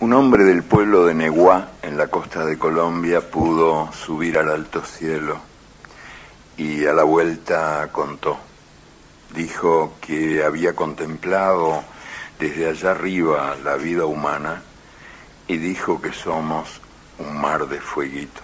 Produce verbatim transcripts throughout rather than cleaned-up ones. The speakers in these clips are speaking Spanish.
Un hombre del pueblo de Neguá, en la costa de Colombia, pudo subir al alto cielo y a la vuelta contó. Dijo que había contemplado desde allá arriba la vida humana y dijo que somos un mar de fueguitos.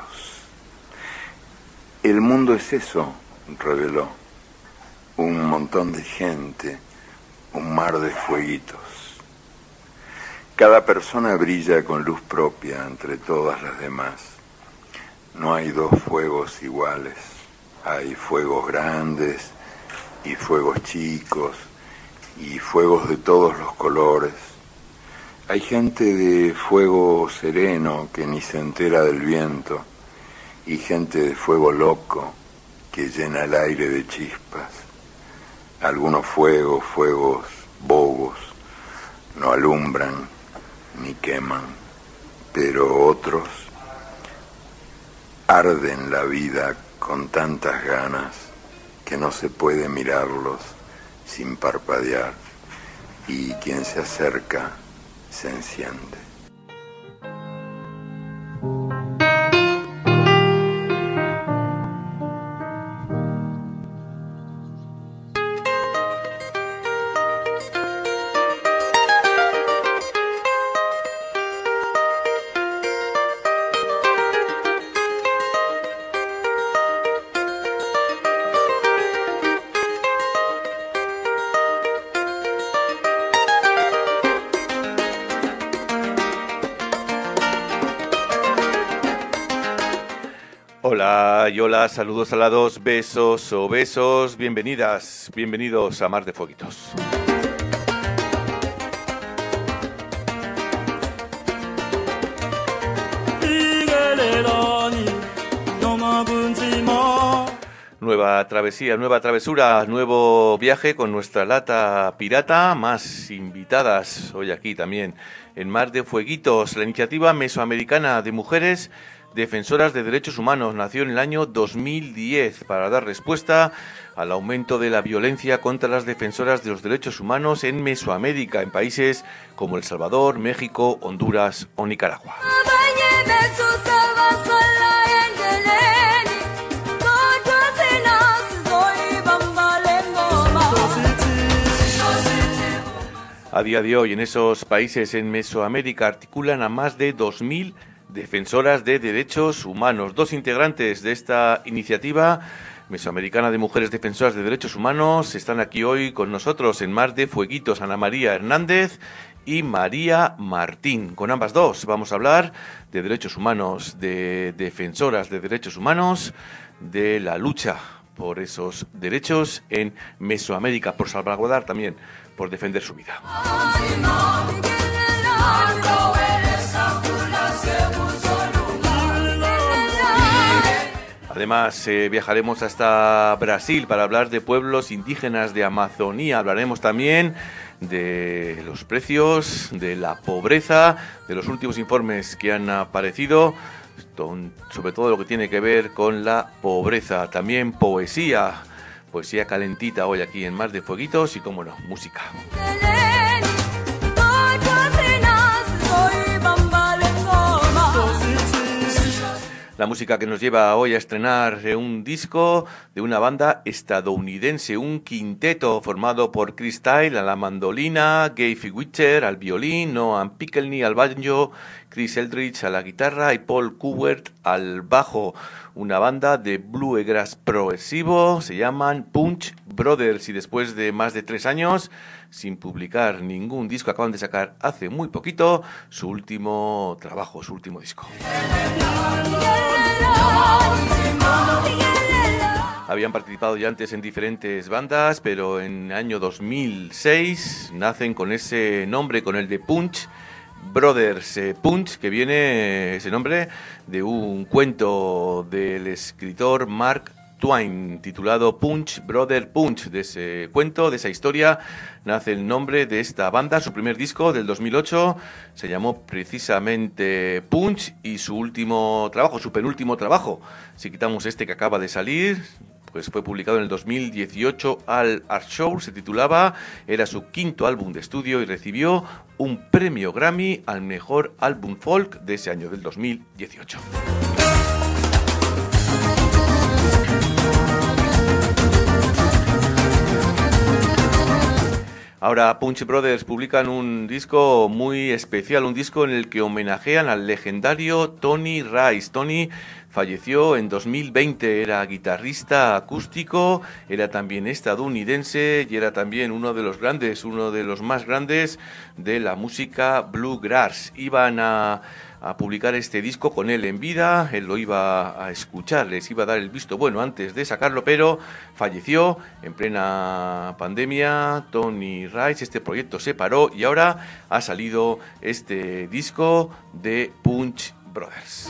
El mundo es eso, reveló, un montón de gente, un mar de fueguitos. Cada persona brilla con luz propia entre todas las demás. No hay dos fuegos iguales. Hay fuegos grandes y fuegos chicos y fuegos de todos los colores. Hay gente de fuego sereno que ni se entera del viento y gente de fuego loco que llena el aire de chispas. Algunos fuegos, fuegos bobos, no alumbran ni queman, pero otros arden la vida con tantas ganas que no se puede mirarlos sin parpadear, y quien se acerca se enciende. Hola y hola, saludos alados, besos o besos, bienvenidas, bienvenidos a Mar de Fueguitos. Nueva travesía, nueva travesura, nuevo viaje con nuestra lata pirata, más invitadas hoy aquí también en Mar de Fueguitos. La iniciativa mesoamericana de mujeres defensoras de derechos humanos nació en el año dos mil diez para dar respuesta al aumento de la violencia contra las defensoras de los derechos humanos en Mesoamérica, en países como El Salvador, México, Honduras o Nicaragua. A día de hoy, en esos países en Mesoamérica articulan a más de dos mil defensoras de derechos humanos. Dos integrantes de esta iniciativa mesoamericana de mujeres defensoras de derechos humanos están aquí hoy con nosotros en Mar de Fueguitos, Ana María Hernández y María Martín. Con ambas dos vamos a hablar de derechos humanos, de defensoras de derechos humanos, de la lucha por esos derechos en Mesoamérica, por salvaguardar también, por defender su vida. Además, eh, viajaremos hasta Brasil para hablar de pueblos indígenas de Amazonía. Hablaremos también de los precios, de la pobreza, de los últimos informes que han aparecido, sobre todo lo que tiene que ver con la pobreza. También poesía, poesía calentita hoy aquí en Mar de Fueguitos y, cómo no, música. La música que nos lleva hoy a estrenar un disco de una banda estadounidense, un quinteto formado por Chris Tyle a la mandolina, Gabe Witcher al violín, Noam Pikelny al banjo, Chris Eldridge a la guitarra y Paul Kubert al bajo. Una banda de bluegrass progresivo, se llaman Punch Brothers, y después de más de tres años sin publicar ningún disco, acaban de sacar hace muy poquito su último trabajo, su último disco. Habían participado ya antes en diferentes bandas, pero en el año dos mil seis nacen con ese nombre, con el de Punch Brothers. eh, Punch, que viene ese nombre de un cuento del escritor Mark Twain, titulado Punch Brother Punch. De ese cuento, de esa historia, nace el nombre de esta banda. Su primer disco, del dos mil ocho, se llamó precisamente Punch, y su último trabajo, su penúltimo trabajo, si quitamos este que acaba de salir, pues fue publicado en el dos mil dieciocho al Art Show, se titulaba, era su quinto álbum de estudio y recibió un premio Grammy al mejor álbum folk de ese año, del dos mil dieciocho. Ahora Punch Brothers publican un disco muy especial, un disco en el que homenajean al legendario Tony Rice. Tony falleció en dos mil veinte, era guitarrista acústico, era también estadounidense y era también uno de los grandes, uno de los más grandes de la música bluegrass. Iban a... a publicar este disco con él en vida, él lo iba a escuchar, les iba a dar el visto bueno antes de sacarlo, pero falleció en plena pandemia. Tony Rice, este proyecto se paró y ahora ha salido este disco de Punch Brothers.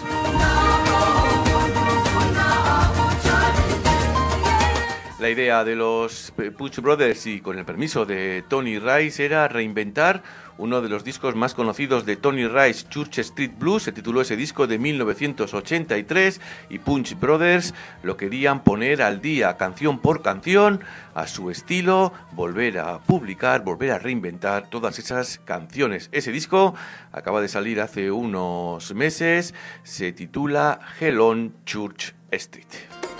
La idea de los Punch Brothers, y con el permiso de Tony Rice, era reinventar uno de los discos más conocidos de Tony Rice, Church Street Blues. Se tituló ese disco de mil novecientos ochenta y tres y Punch Brothers lo querían poner al día, canción por canción, a su estilo, volver a publicar, volver a reinventar todas esas canciones. Ese disco acaba de salir hace unos meses, se titula Hell on Church Street.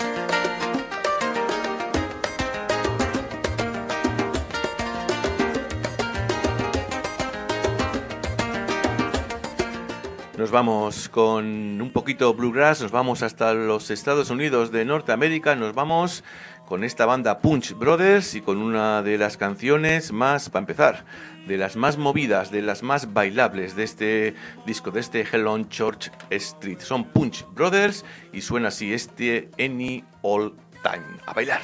Nos vamos con un poquito bluegrass, nos vamos hasta los Estados Unidos de Norteamérica, nos vamos con esta banda Punch Brothers y con una de las canciones más, para empezar, de las más movidas, de las más bailables de este disco, de este Hell on Church Street. Son Punch Brothers y suena así este Any All Time. A bailar.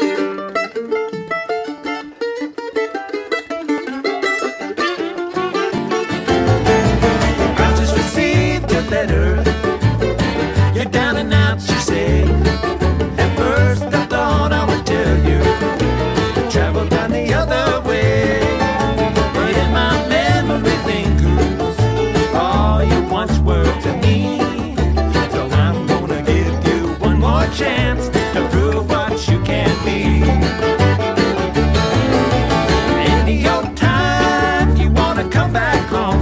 Letter, you're down and out, she said. At first I thought I would tell you to travel down the other way, but in my memory lingers all you once were to me. So I'm gonna give you one more chance to prove what you can be. Any old time you wanna come back home,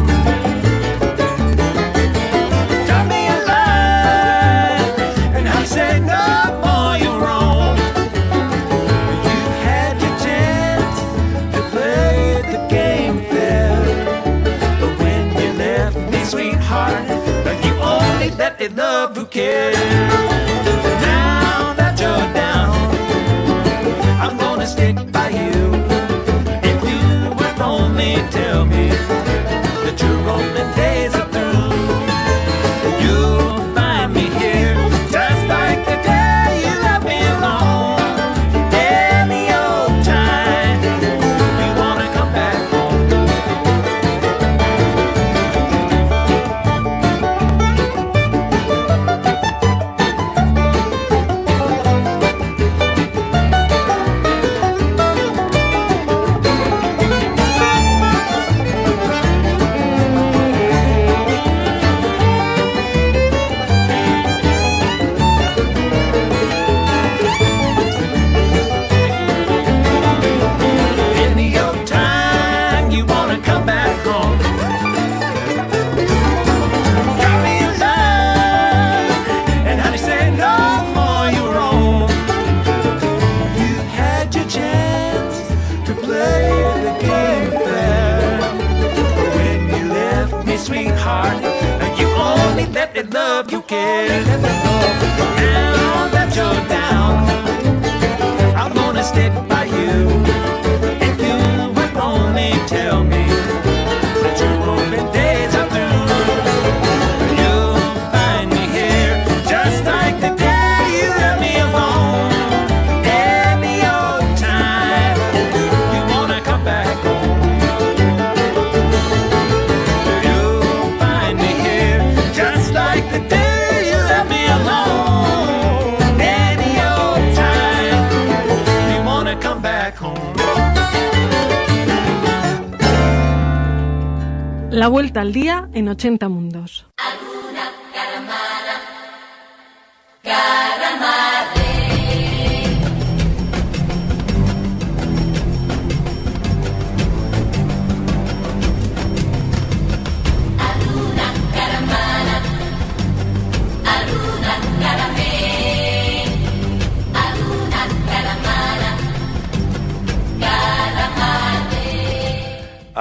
love who cares. Now that you're down, I'm gonna stick by you. If you would only tell me that your rolling days are through, you'll find me here just like the day you left me alone. Any old time you wanna come back home. Love you care. Now that you're down, I'm gonna stick by you. If you would only tell me that your rolling days are through, you'll find me here just like the day you left me alone. Any old time you wanna come back home, you'll find me here just like the day you left me alone. Any old time you wanna come back home. La vuelta al día en ochenta mundos. Alguna caramara, caramare.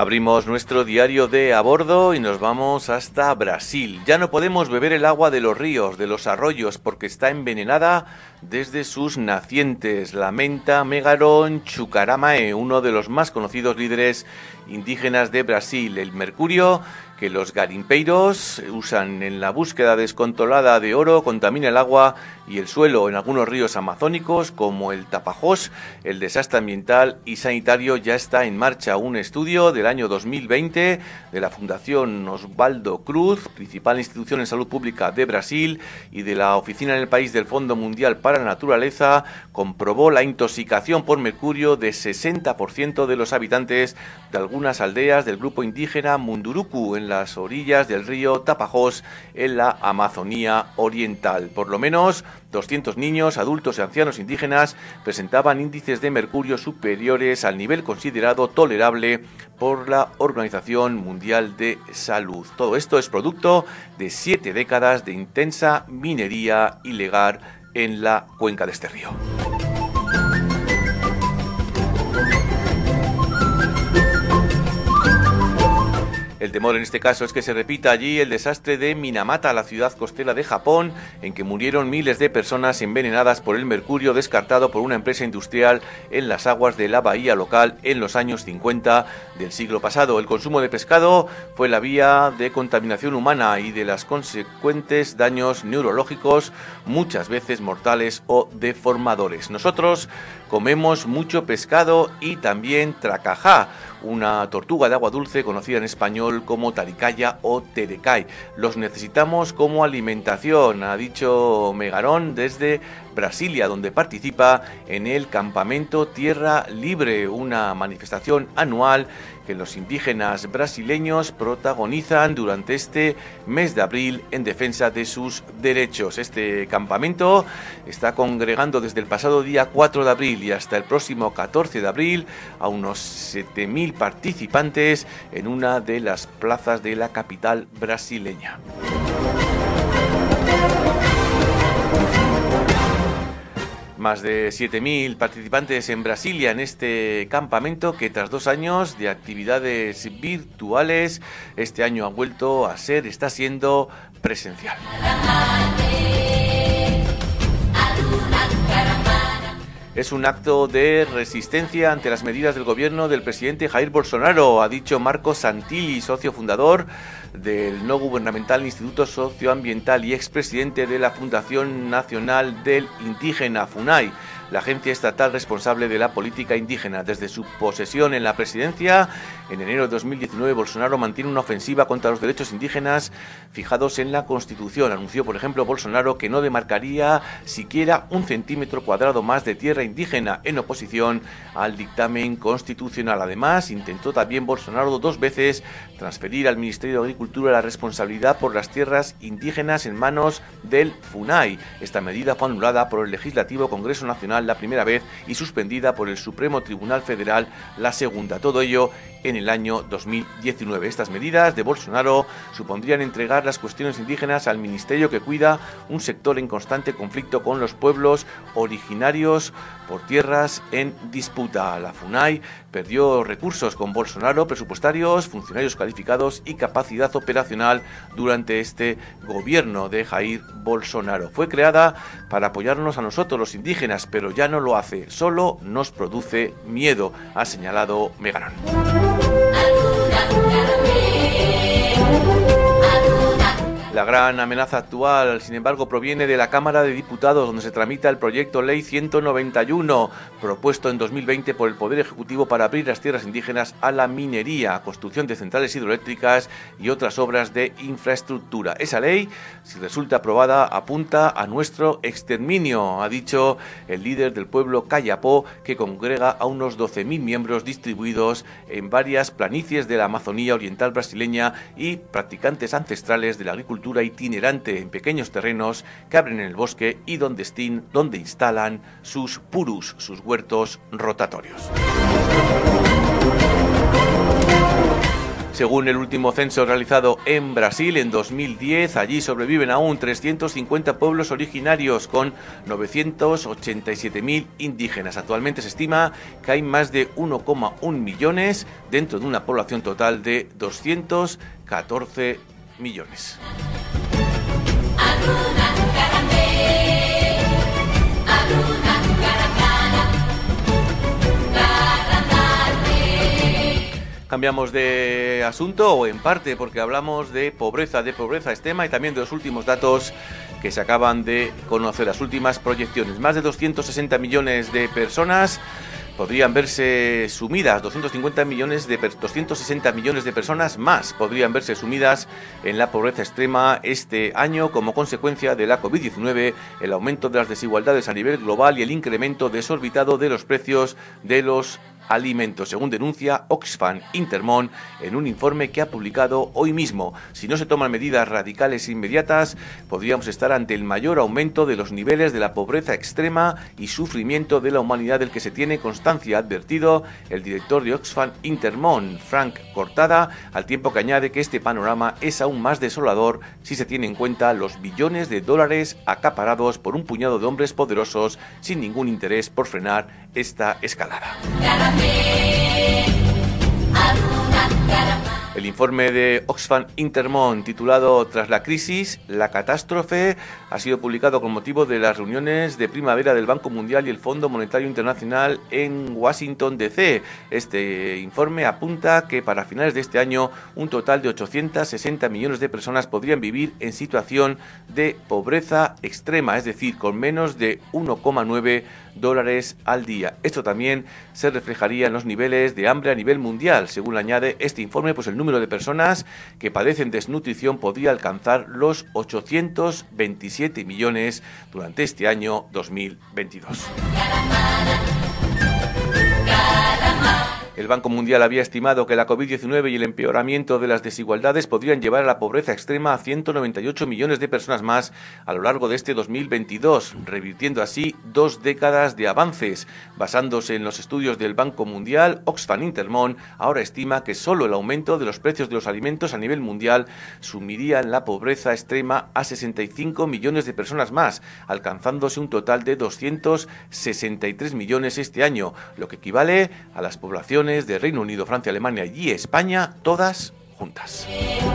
Abrimos nuestro diario de a bordo y nos vamos hasta Brasil. Ya no podemos beber el agua de los ríos, de los arroyos, porque está envenenada desde sus nacientes. Lamenta Megaron Chucaramae, uno de los más conocidos líderes indígenas de Brasil. El mercurio que los garimpeiros usan en la búsqueda descontrolada de oro contamina el agua y el suelo en algunos ríos amazónicos como el Tapajós. El desastre ambiental y sanitario ya está en marcha. Un estudio del año dos mil veinte de la Fundación Osvaldo Cruz, principal institución en salud pública de Brasil, y de la oficina en el país del Fondo Mundial para la Naturaleza, comprobó la intoxicación por mercurio de sesenta por ciento de los habitantes de algunas aldeas del grupo indígena Munduruku en las orillas del río Tapajós en la Amazonía Oriental. Por lo menos doscientos niños, adultos y ancianos indígenas presentaban índices de mercurio superiores al nivel considerado tolerable por la Organización Mundial de Salud. Todo esto es producto de siete décadas de intensa minería ilegal en la cuenca de este río. El temor en este caso es que se repita allí el desastre de Minamata, la ciudad costera de Japón, en que murieron miles de personas envenenadas por el mercurio descartado por una empresa industrial en las aguas de la bahía local en los años cincuenta del siglo pasado. El consumo de pescado fue la vía de contaminación humana y de los consecuentes daños neurológicos, muchas veces mortales o deformadores. Nosotros comemos mucho pescado y también tracajá, una tortuga de agua dulce conocida en español como taricaya o terecay. Los necesitamos como alimentación, ha dicho Megaron desde Brasilia, donde participa en el Campamento Tierra Libre, una manifestación anual que los indígenas brasileños protagonizan durante este mes de abril en defensa de sus derechos. Este campamento está congregando desde el pasado día cuatro de abril y hasta el próximo catorce de abril a unos siete mil participantes en una de las plazas de la capital brasileña. Más de siete mil participantes en Brasilia en este campamento que tras dos años de actividades virtuales, este año ha vuelto a ser, está siendo presencial. Es un acto de resistencia ante las medidas del gobierno del presidente Jair Bolsonaro, ha dicho Marco Santilli, socio fundador del no gubernamental Instituto Socioambiental y expresidente de la Fundación Nacional del Indígena, FUNAI, la agencia estatal responsable de la política indígena. Desde su posesión en la presidencia, en enero de dos mil diecinueve, Bolsonaro mantiene una ofensiva contra los derechos indígenas fijados en la Constitución. Anunció, por ejemplo, Bolsonaro que no demarcaría siquiera un centímetro cuadrado más de tierra indígena en oposición al dictamen constitucional. Además, intentó también Bolsonaro dos veces transferir al Ministerio de Agricultura la responsabilidad por las tierras indígenas en manos del FUNAI. Esta medida fue anulada por el Legislativo Congreso Nacional la primera vez y suspendida por el Supremo Tribunal Federal la segunda. Todo ello en el año dos mil diecinueve. Estas medidas de Bolsonaro supondrían entregar las cuestiones indígenas al ministerio que cuida un sector en constante conflicto con los pueblos originarios por tierras en disputa. La FUNAI perdió recursos con Bolsonaro, presupuestarios, funcionarios calificados y capacidad operacional durante este gobierno de Jair Bolsonaro. Fue creada para apoyarnos a nosotros los indígenas, pero ya no lo hace, solo nos produce miedo, ha señalado Megaron. La gran amenaza actual, sin embargo, proviene de la Cámara de Diputados, donde se tramita el proyecto Ley ciento noventa y uno, propuesto en dos mil veinte por el Poder Ejecutivo para abrir las tierras indígenas a la minería, construcción de centrales hidroeléctricas y otras obras de infraestructura. Esa ley, si resulta aprobada, apunta a nuestro exterminio, ha dicho el líder del pueblo Kayapó, que congrega a unos doce mil miembros distribuidos en varias planicies de la Amazonía Oriental brasileña y practicantes ancestrales de la agricultura itinerante en pequeños terrenos que abren en el bosque y donde, estin, donde instalan sus purus, sus huertos rotatorios. Según el último censo realizado en Brasil en dos mil diez, allí sobreviven aún trescientos cincuenta pueblos originarios con novecientos ochenta y siete mil indígenas. Actualmente se estima que hay más de uno coma uno millones dentro de una población total de doscientos catorce millones. Cambiamos de asunto, o en parte, porque hablamos de pobreza, de pobreza extrema y también de los últimos datos que se acaban de conocer, las últimas proyecciones. Más de doscientos sesenta millones de personas podrían verse sumidas, doscientos cincuenta millones de doscientos sesenta millones de personas más podrían verse sumidas en la pobreza extrema este año como consecuencia de la covid diecinueve, el aumento de las desigualdades a nivel global y el incremento desorbitado de los precios de los alimentos, según denuncia Oxfam Intermón en un informe que ha publicado hoy mismo. Si no se toman medidas radicales e inmediatas, podríamos estar ante el mayor aumento de los niveles de la pobreza extrema y sufrimiento de la humanidad del que se tiene constancia, ha advertido el director de Oxfam Intermón, Frank Cortada, al tiempo que añade que este panorama es aún más desolador si se tiene en cuenta los billones de dólares acaparados por un puñado de hombres poderosos sin ningún interés por frenar esta escalada. El informe de Oxfam Intermón, titulado Tras la crisis, la catástrofe, ha sido publicado con motivo de las reuniones de primavera del Banco Mundial y el Fondo Monetario Internacional en Washington, D C Este informe apunta que para finales de este año un total de ochocientos sesenta millones de personas podrían vivir en situación de pobreza extrema, es decir, con menos de uno coma nueve dólares al día. Esto también se reflejaría en los niveles de hambre a nivel mundial. Según añade este informe, pues el número de personas que padecen desnutrición podría alcanzar los ochocientos veintisiete millones durante este año dos mil veintidós. El Banco Mundial había estimado que la covid diecinueve y el empeoramiento de las desigualdades podrían llevar a la pobreza extrema a ciento noventa y ocho millones de personas más a lo largo de este dos mil veintidós, revirtiendo así dos décadas de avances. Basándose en los estudios del Banco Mundial, Oxfam Intermón ahora estima que solo el aumento de los precios de los alimentos a nivel mundial sumiría en la pobreza extrema a sesenta y cinco millones de personas más, alcanzándose un total de doscientos sesenta y tres millones este año, lo que equivale a las poblaciones de Reino Unido, Francia, Alemania y España, todas juntas.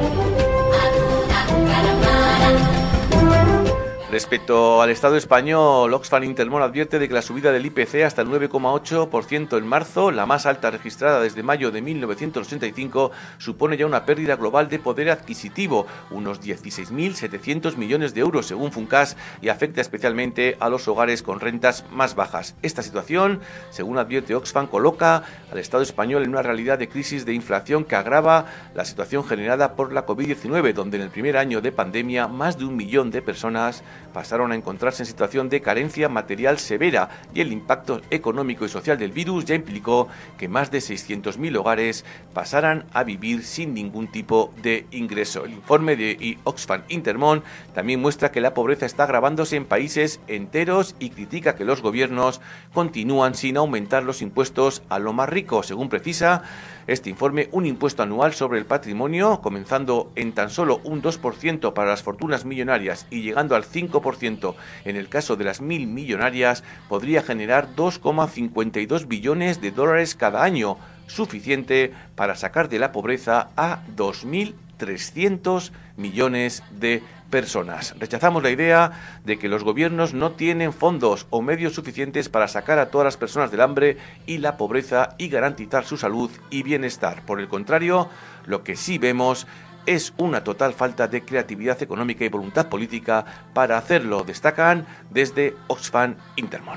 Respecto al Estado español, Oxfam Intermón advierte de que la subida del I P C hasta el nueve coma ocho por ciento en marzo, la más alta registrada desde mayo de mil novecientos ochenta y cinco, supone ya una pérdida global de poder adquisitivo, unos dieciséis mil setecientos millones de euros según Funcas, y afecta especialmente a los hogares con rentas más bajas. Esta situación, según advierte Oxfam, coloca al Estado español en una realidad de crisis de inflación que agrava la situación generada por la covid diecinueve, donde en el primer año de pandemia más de un millón de personas pasaron a encontrarse en situación de carencia material severa, y el impacto económico y social del virus ya implicó que más de seiscientos mil hogares pasaran a vivir sin ningún tipo de ingreso. El informe de Oxfam Intermón también muestra que la pobreza está agravándose en países enteros y critica que los gobiernos continúan sin aumentar los impuestos a lo más rico. Según precisa este informe, un impuesto anual sobre el patrimonio, comenzando en tan solo un dos por ciento para las fortunas millonarias y llegando al cinco por ciento en el caso de las mil millonarias, podría generar dos coma cincuenta y dos billones de dólares cada año, suficiente para sacar de la pobreza a dos mil trescientos millones de personas. Rechazamos la idea de que los gobiernos no tienen fondos o medios suficientes para sacar a todas las personas del hambre y la pobreza y garantizar su salud y bienestar. Por el contrario, lo que sí vemos es una total falta de creatividad económica y voluntad política para hacerlo, destacan desde Oxfam Intermón.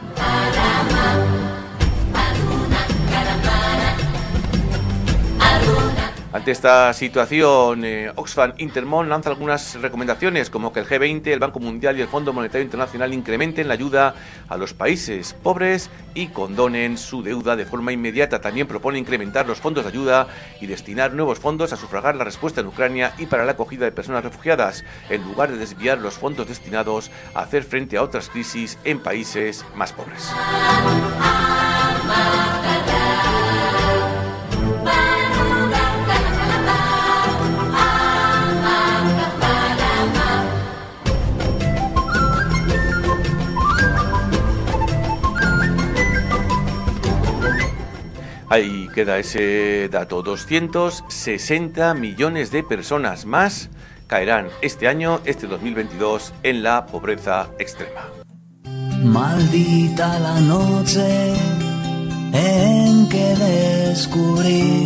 Ante esta situación, eh, Oxfam Intermón lanza algunas recomendaciones, como que el G veinte, el Banco Mundial y el Fondo Monetario Internacional incrementen la ayuda a los países pobres y condonen su deuda de forma inmediata. También propone incrementar los fondos de ayuda y destinar nuevos fondos a sufragar la respuesta en Ucrania y para la acogida de personas refugiadas, en lugar de desviar los fondos destinados a hacer frente a otras crisis en países más pobres. Ahí queda ese dato. doscientos sesenta millones de personas más caerán este año, este dos mil veintidós, en la pobreza extrema. Maldita la noche en que descubrí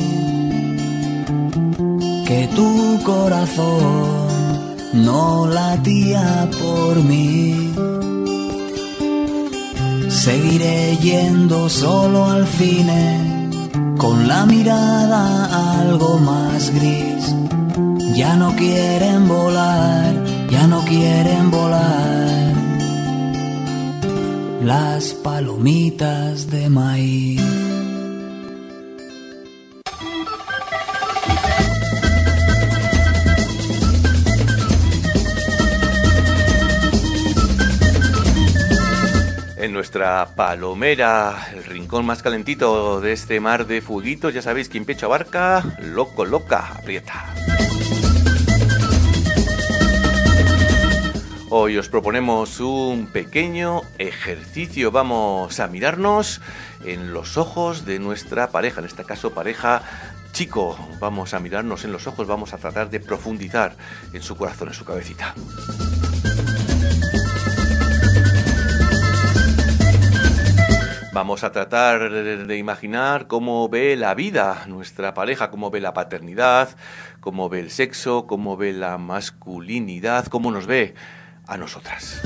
que tu corazón no latía por mí. Seguiré yendo solo al cine con la mirada algo más gris. Ya no quieren volar, ya no quieren volar las palomitas de maíz. En nuestra palomera, el rincón más calentito de este mar de fueguitos, ya sabéis, quien pecho abarca, loco, loca, aprieta. Hoy os proponemos un pequeño ejercicio. Vamos a mirarnos en los ojos de nuestra pareja, en este caso pareja chico. Vamos a mirarnos en los ojos, vamos a tratar de profundizar en su corazón, en su cabecita. Vamos a tratar de imaginar cómo ve la vida nuestra pareja, cómo ve la paternidad, cómo ve el sexo, cómo ve la masculinidad, cómo nos ve a nosotras.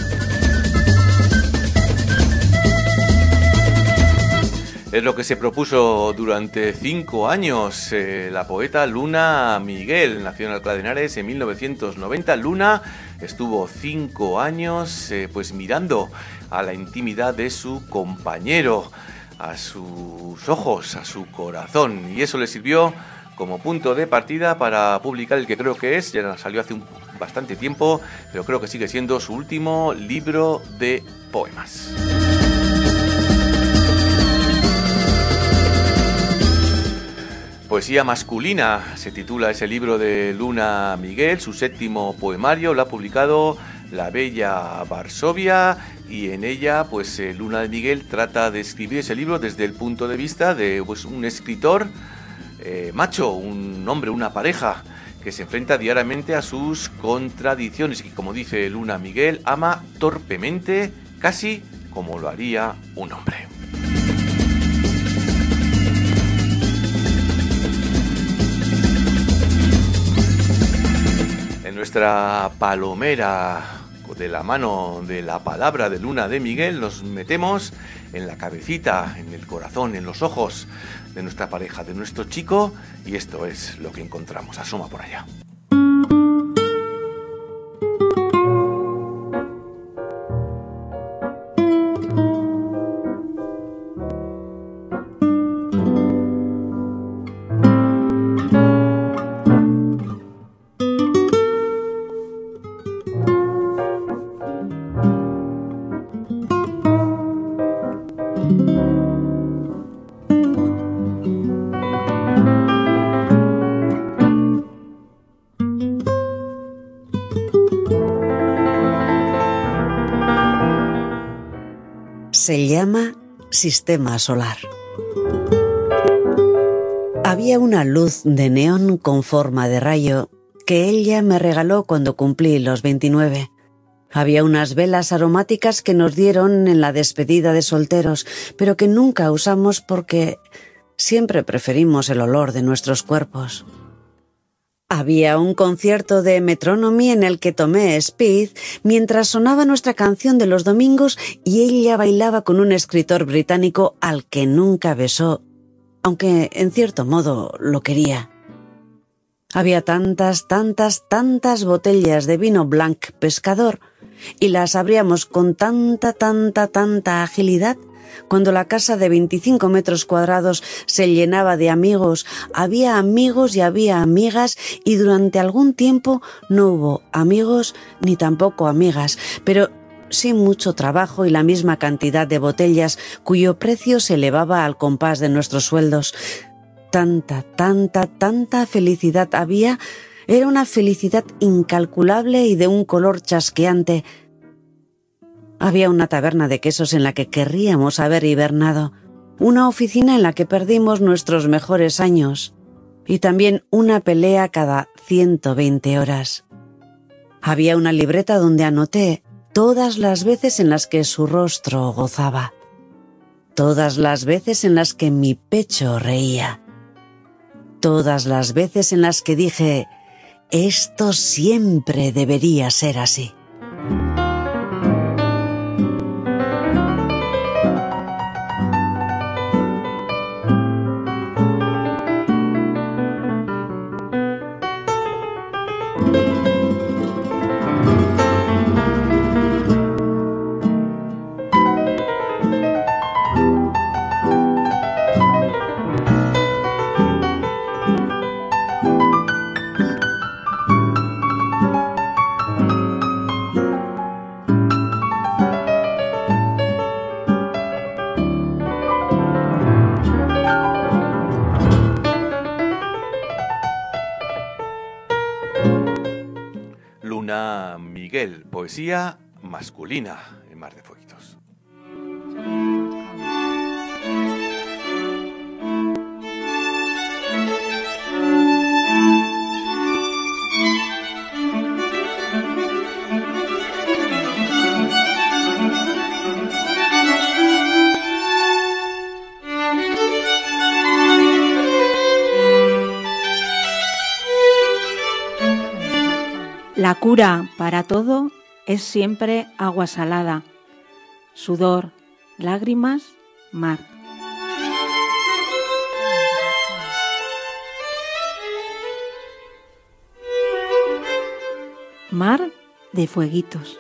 Es lo que se propuso durante cinco años eh, la poeta Luna Miguel. Nació en Alcalá de Henares en mil novecientos noventa. Luna estuvo cinco años eh, pues mirando a la intimidad de su compañero, a sus ojos, a su corazón. Y eso le sirvió como punto de partida para publicar el que creo que es, ya salió hace un, bastante tiempo, pero creo que sigue siendo su último libro de poemas. Poesía masculina se titula ese libro de Luna Miguel, su séptimo poemario, lo ha publicado La Bella Varsovia, y en ella pues eh, Luna de Miguel trata de escribir ese libro desde el punto de vista de pues, un escritor eh, macho, un hombre, una pareja que se enfrenta diariamente a sus contradicciones y, como dice Luna Miguel, ama torpemente, casi como lo haría un hombre. En nuestra palomera, de la mano de la palabra de Luna de Miguel, nos metemos en la cabecita, en el corazón, en los ojos de nuestra pareja, de nuestro chico, y esto es lo que encontramos. Asoma por allá. Se llama Sistema Solar. Había una luz de neón con forma de rayo que ella me regaló cuando cumplí los veintinueve. Había unas velas aromáticas que nos dieron en la despedida de solteros, pero que nunca usamos porque siempre preferimos el olor de nuestros cuerpos. Había un concierto de Metronomy en el que tomé speed mientras sonaba nuestra canción de los domingos y ella bailaba con un escritor británico al que nunca besó, aunque en cierto modo lo quería. Había tantas, tantas, tantas botellas de vino blanc pescador y las abríamos con tanta, tanta, tanta agilidad. Cuando la casa de veinticinco metros cuadrados se llenaba de amigos, había amigos y había amigas, y durante algún tiempo no hubo amigos ni tampoco amigas, pero sí mucho trabajo y la misma cantidad de botellas cuyo precio se elevaba al compás de nuestros sueldos. Tanta, tanta, tanta felicidad había. Era una felicidad incalculable y de un color chasqueante. Había una taberna de quesos en la que querríamos haber hibernado. una oficina en la que perdimos nuestros mejores años y también una pelea cada ciento veinte horas. Había una libreta donde anoté todas las veces en las que su rostro gozaba, todas las veces en las que mi pecho reía, todas las veces en las que dije, esto siempre debería ser así. Luna Miguel, poesía masculina en Mar de Fueguitos. La cura para todo es siempre agua salada, sudor, lágrimas, mar. Mar de Fueguitos.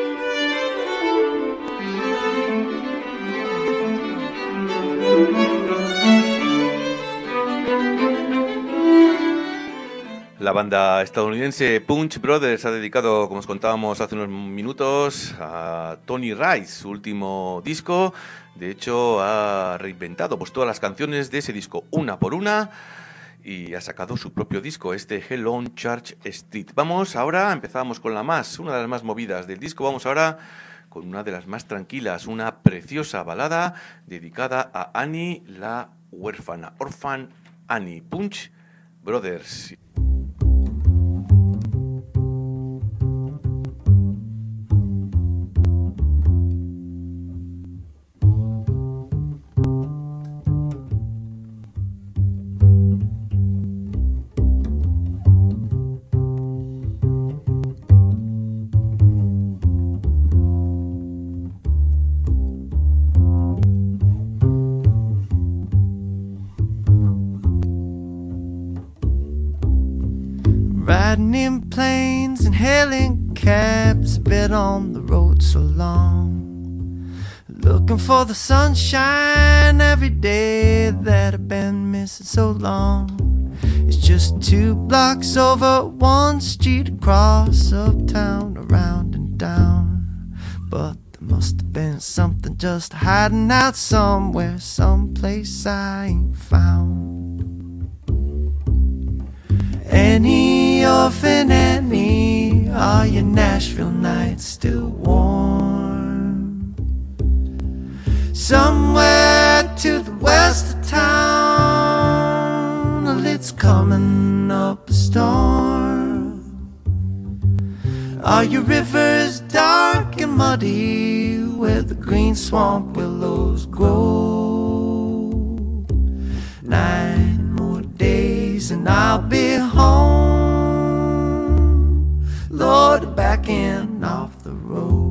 La banda estadounidense Punch Brothers ha dedicado, como os contábamos hace unos minutos, a Tony Rice, su último disco. De hecho, ha reinventado pues, todas las canciones de ese disco, una por una, y ha sacado su propio disco, este Hell on Church Street. Vamos ahora, empezamos con la más, una de las más movidas del disco. Vamos ahora con una de las más tranquilas, una preciosa balada dedicada a Annie la huérfana, Orphan Annie. Punch Brothers. Riding in planes and hailing cabs, been on the road so long, looking for the sunshine every day that I've been missing so long. It's just two blocks over, one street across, uptown, around and down. But there must have been something just hiding out somewhere, someplace I ain't found. Annie, orphan Annie, are your Nashville nights still warm? Somewhere to the west of town, well, it's coming up a storm. Are your rivers dark and muddy where the green swamp willows grow? Nine more days and I'll be home, Lord, back in off the road.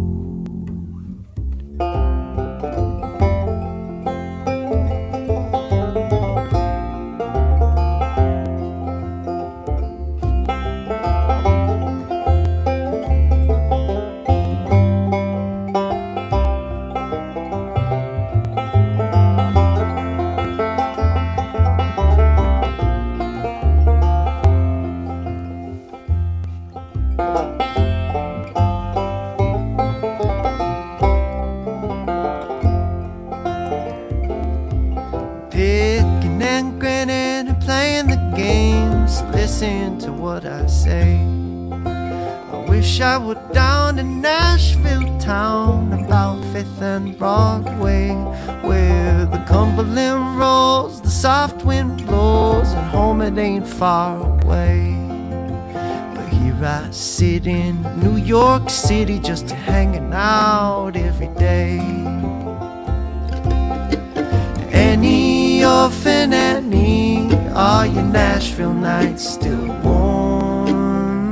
Listen to what I say. I wish wish I were down in Nashville town, about Fifth and Broadway, where the Cumberland rolls, the soft wind blows, and home it ain't far away. But here I sit in New York City, just hanging out every day. Annie, orphan Annie, are your Nashville nights still warm?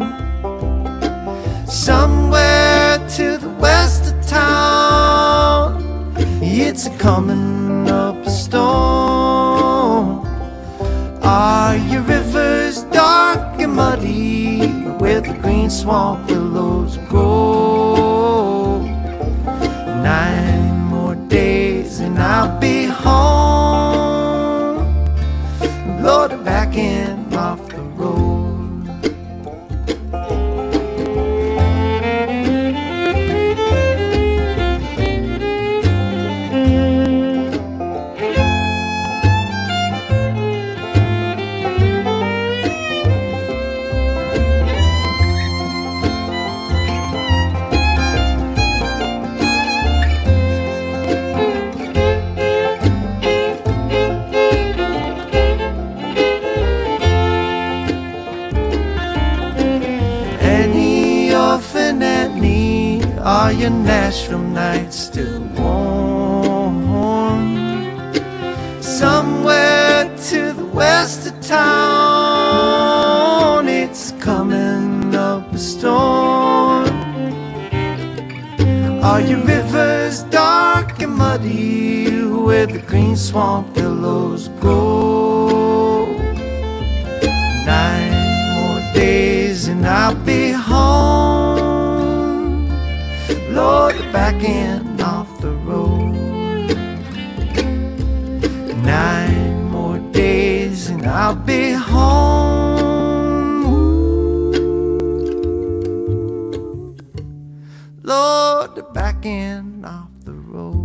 Somewhere to the west of town, it's a coming up a storm. Are your rivers dark and muddy, where the green swamp willows grow? Nine more days and I'll be home, loaded back in off the road. Are your Nashville nights still warm? Somewhere to the west of town, it's coming up a storm. Are your rivers dark and muddy, where the green swamp willows grow? Nine more days and I'll be home, loaded back in off the road. Nine more days and I'll be home, loaded back in off the road.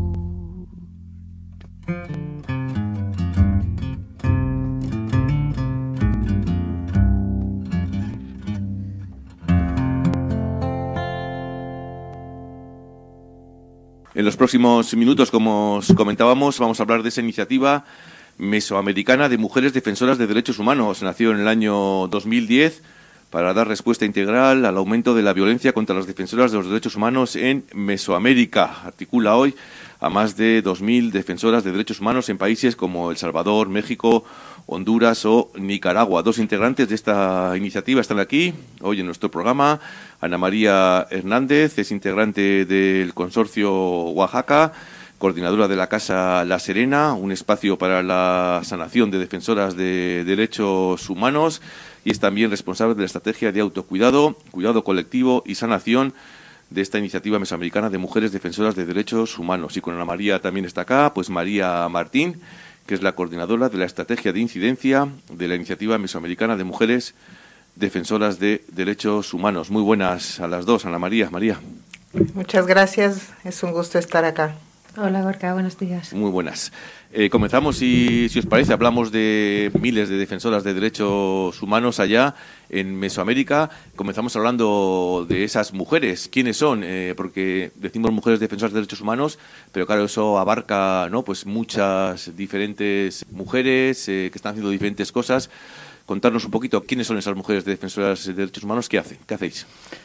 En los próximos minutos, como os comentábamos, vamos a hablar de esa iniciativa mesoamericana de mujeres defensoras de derechos humanos. Nació en el año dos mil diez para dar respuesta integral al aumento de la violencia contra las defensoras de los derechos humanos en Mesoamérica. Articula hoy a más de dos mil defensoras de derechos humanos en países como El Salvador, México, Honduras o Nicaragua. Dos integrantes de esta iniciativa están aquí hoy en nuestro programa. Ana María Hernández es integrante del consorcio Oaxaca, coordinadora de la Casa La Serena, un espacio para la sanación de defensoras de derechos humanos, y es también responsable de la estrategia de autocuidado, cuidado colectivo y sanación de esta iniciativa mesoamericana de mujeres defensoras de derechos humanos. Y con Ana María también está acá, pues María Martín, que es la coordinadora de la estrategia de incidencia de la iniciativa mesoamericana de mujeres defensoras de derechos humanos. Muy buenas a las dos, Ana María. María. Muchas gracias, es un gusto estar acá. Hola, Gorka, buenos días. Muy buenas. Eh, comenzamos, si, si os parece, hablamos de miles de defensoras de derechos humanos allá en Mesoamérica. Comenzamos hablando de esas mujeres. ¿Quiénes son? Eh, porque decimos mujeres defensoras de derechos humanos, pero claro, eso abarca, ¿no?, pues muchas diferentes mujeres eh, que están haciendo diferentes cosas. Contarnos un poquito quiénes son esas mujeres defensoras de derechos humanos, qué hacen, qué hacéis.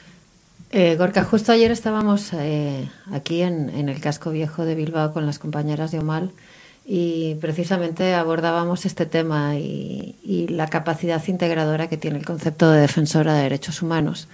Eh, Gorka, justo ayer estábamos eh, aquí en, en el casco viejo de Bilbao con las compañeras de OMAL y precisamente abordábamos este tema y, y la capacidad integradora que tiene el concepto de defensora de derechos humanos.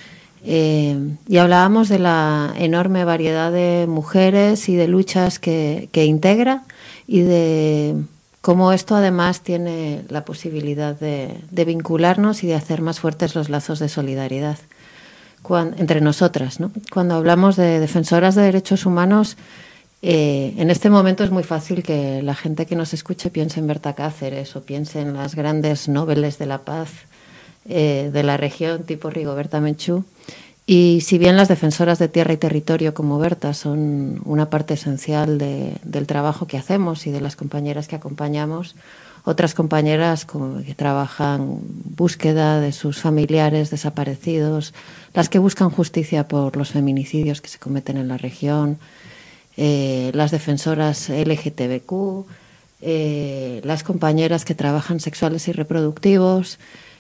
Eh, y hablábamos de la enorme variedad de mujeres y de luchas que, que integra y de cómo esto además tiene la posibilidad de, de vincularnos y de hacer más fuertes los lazos de solidaridad cuando, entre nosotras, ¿no? Cuando hablamos de defensoras de derechos humanos, eh, en este momento es muy fácil que la gente que nos escuche piense en Berta Cáceres o piense en las grandes nobeles de la paz eh, de la región, tipo Rigoberta Menchú. Y si bien las defensoras de tierra y territorio como Berta son una parte esencial de, del trabajo que hacemos y de las compañeras que acompañamos, otras compañeras como que trabajan búsqueda de sus familiares desaparecidos, las que buscan justicia por los feminicidios que se cometen en la región, eh, las defensoras L G T B Q, eh, las compañeras que trabajan sexuales y reproductivos,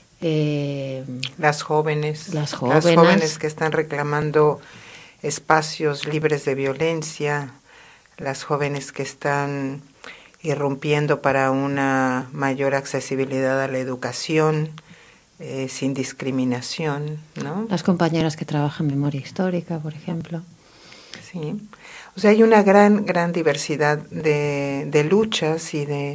eh, las jóvenes, las jóvenes, las jóvenes que están reclamando espacios libres de violencia, las jóvenes que están irrumpiendo para una mayor accesibilidad a la educación, eh, sin discriminación, ¿no? Las compañeras que trabajan memoria histórica, por ejemplo. Sí, o sea, hay una gran, gran diversidad de, de luchas y de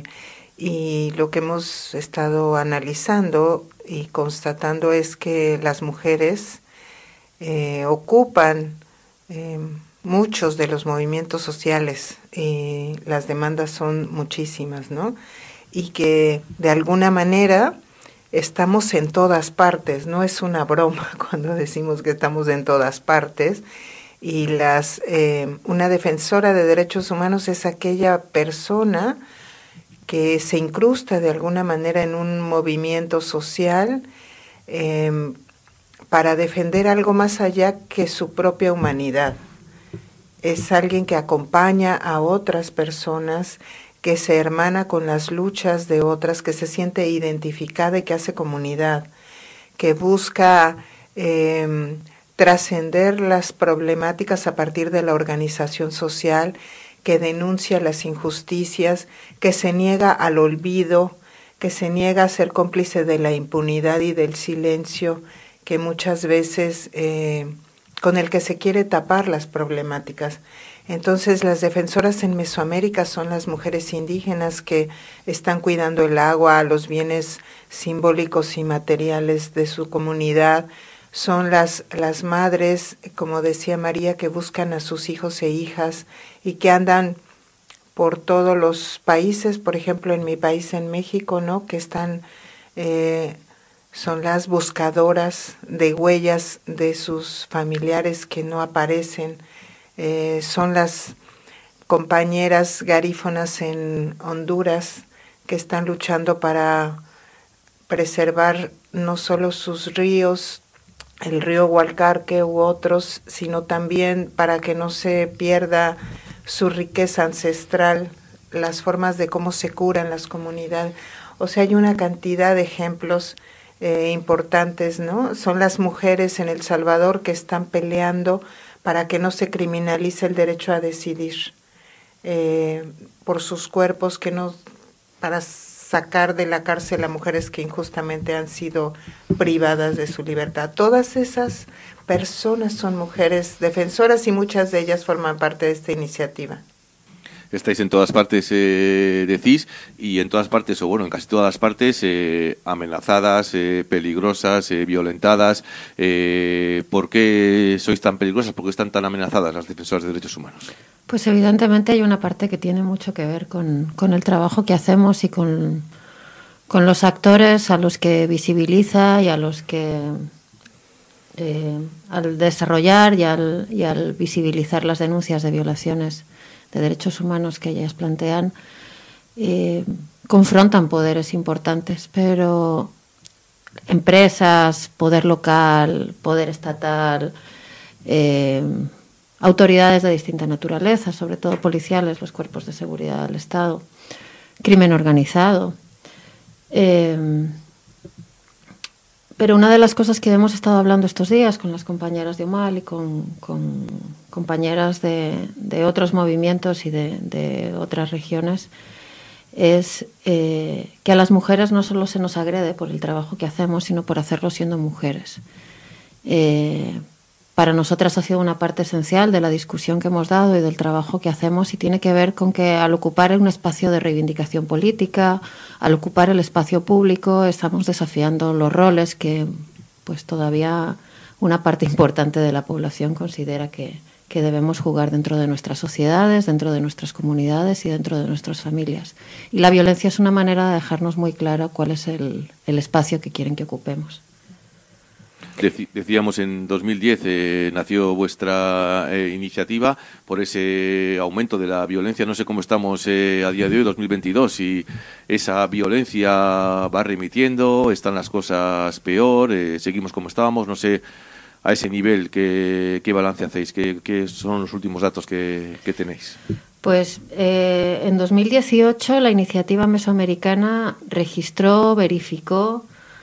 y lo que hemos estado analizando y constatando es que las mujeres eh, ocupan eh, muchos de los movimientos sociales y las demandas son muchísimas, ¿no? Y que de alguna manera estamos en todas partes, no es una broma cuando decimos que estamos en todas partes. Y las eh, una defensora de derechos humanos es aquella persona que se incrusta de alguna manera en un movimiento social eh, para defender algo más allá que su propia humanidad. Es alguien que acompaña a otras personas, que se hermana con las luchas de otras, que se siente identificada y que hace comunidad, que busca eh, trascender las problemáticas a partir de la organización social, que denuncia las injusticias, que se niega al olvido, que se niega a ser cómplice de la impunidad y del silencio, que muchas veces eh, con el que se quiere tapar las problemáticas. Entonces las defensoras en Mesoamérica son las mujeres indígenas que están cuidando el agua, los bienes simbólicos y materiales de su comunidad. Son las, las madres, como decía María, que buscan a sus hijos e hijas y que andan por todos los países, por ejemplo en mi país, en México, ¿no? Que están, eh, son las buscadoras de huellas de sus familiares que no aparecen, eh, son las compañeras garífonas en Honduras que están luchando para preservar no solo sus ríos, el río Hualcarque u otros, sino también para que no se pierda su riqueza ancestral, las formas de cómo se curan las comunidades. O sea, hay una cantidad de ejemplos eh, importantes, ¿no? Son las mujeres en El Salvador que están peleando para que no se criminalice el derecho a decidir eh, por sus cuerpos, que no, para sacar de la cárcel a mujeres que injustamente han sido privadas de su libertad. Todas esas personas son mujeres defensoras y muchas de ellas forman parte de esta iniciativa. Estáis en todas partes, eh, decís, y en todas partes, o bueno, en casi todas partes, eh, amenazadas, eh, peligrosas, eh, violentadas. Eh, ¿Por qué sois tan peligrosas? ¿Por qué están tan amenazadas las defensoras de derechos humanos? Pues evidentemente hay una parte que tiene mucho que ver con, con el trabajo que hacemos y con, con los actores a los que visibiliza y a los que, eh, al desarrollar y al, y al visibilizar las denuncias de violaciones de derechos humanos que ellas plantean, eh, confrontan poderes importantes, pero empresas, poder local, poder estatal, eh, autoridades de distinta naturaleza, sobre todo policiales, los cuerpos de seguridad del Estado, crimen organizado. Eh, pero una de las cosas que hemos estado hablando estos días con las compañeras de Omal y con, con compañeras de, de otros movimientos y de, de otras regiones es eh, que a las mujeres no solo se nos agrede por el trabajo que hacemos, sino por hacerlo siendo mujeres. Eh, Para nosotras ha sido una parte esencial de la discusión que hemos dado y del trabajo que hacemos, y tiene que ver con que al ocupar un espacio de reivindicación política, al ocupar el espacio público, estamos desafiando los roles que pues todavía una parte importante de la población considera que, que debemos jugar dentro de nuestras sociedades, dentro de nuestras comunidades y dentro de nuestras familias. Y la violencia es una manera de dejarnos muy claro cuál es el, el espacio que quieren que ocupemos. Deci- decíamos en dos mil diez eh, nació vuestra eh, iniciativa por ese aumento de la violencia. No sé cómo estamos eh, a día de hoy, dos mil veintidós, si esa violencia va remitiendo, están las cosas peor, eh, seguimos como estábamos, no sé a ese nivel qué, qué balance hacéis, qué, qué son los últimos datos que, que tenéis. Pues eh, en dos mil dieciocho la iniciativa mesoamericana registró, verificó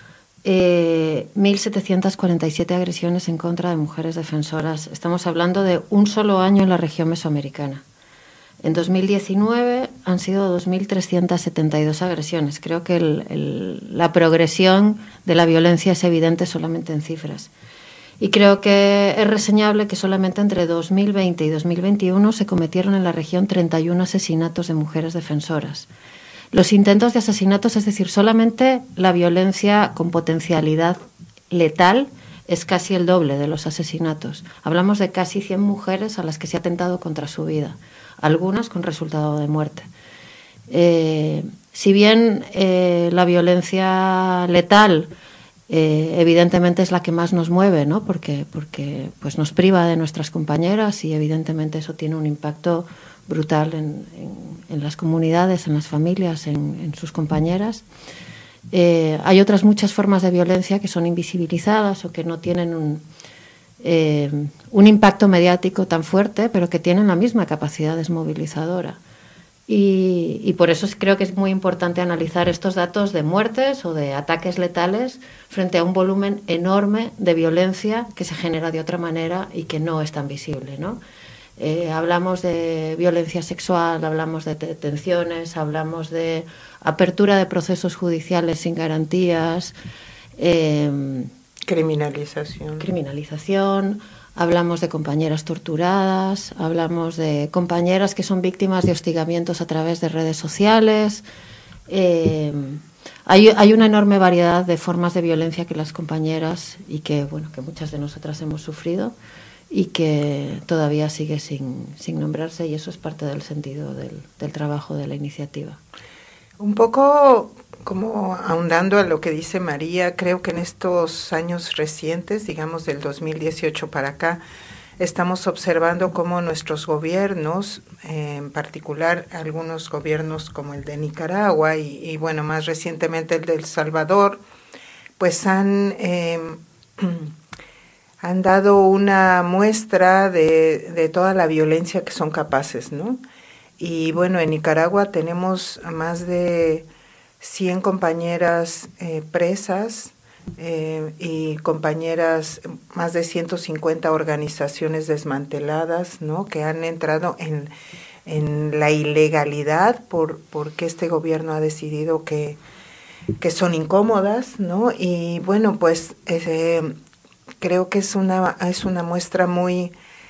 Eh, mil setecientas cuarenta y siete agresiones en contra de mujeres defensoras. Estamos hablando de un solo año en la región mesoamericana. En dos mil diecinueve han sido dos mil trescientas setenta y dos agresiones. Creo que el, el, la progresión de la violencia es evidente solamente en cifras. Y creo que es reseñable que solamente entre dos mil veinte y dos mil veintiuno se cometieron en la región treinta y uno asesinatos de mujeres defensoras. Los intentos de asesinatos, es decir, solamente la violencia con potencialidad letal es casi el doble de los asesinatos. Hablamos de casi cien mujeres a las que se ha atentado contra su vida, algunas con resultado de muerte. Eh, si bien eh, la violencia letal eh, evidentemente es la que más nos mueve, ¿no? Porque, porque pues nos priva de nuestras compañeras y evidentemente eso tiene un impacto brutal en, en, en las comunidades, en las familias, en, en sus compañeras. Eh, hay otras muchas formas de violencia que son invisibilizadas o que no tienen un, eh, un impacto mediático tan fuerte, pero que tienen la misma capacidad desmovilizadora. Y, y por eso creo que es muy importante analizar estos datos de muertes o de ataques letales frente a un volumen enorme de violencia que se genera de otra manera y que no es tan visible, ¿no? Eh, hablamos de violencia sexual, hablamos de detenciones, hablamos de apertura de procesos judiciales sin garantías, eh, criminalización. criminalización, hablamos de compañeras torturadas, hablamos de compañeras que son víctimas de hostigamientos a través de redes sociales. Eh, hay, hay una enorme variedad de formas de violencia que las compañeras y que, bueno, que muchas de nosotras hemos sufrido y que todavía sigue sin, sin nombrarse, y eso es parte del sentido del, del trabajo de la iniciativa. Un poco como ahondando a lo que dice María, creo que en estos años recientes, digamos del dos mil dieciocho para acá, estamos observando cómo nuestros gobiernos, eh, en particular algunos gobiernos como el de Nicaragua y, y bueno, más recientemente el de El Salvador, pues han... Eh, han dado una muestra de, de toda la violencia que son capaces, ¿no? Y bueno, en Nicaragua tenemos más de cien compañeras eh, presas eh, y compañeras, más de ciento cincuenta organizaciones desmanteladas, ¿no? Que han entrado en, en la ilegalidad por porque este gobierno ha decidido que, que son incómodas, ¿no? Y bueno, pues... Eh, creo que es una es una muestra muy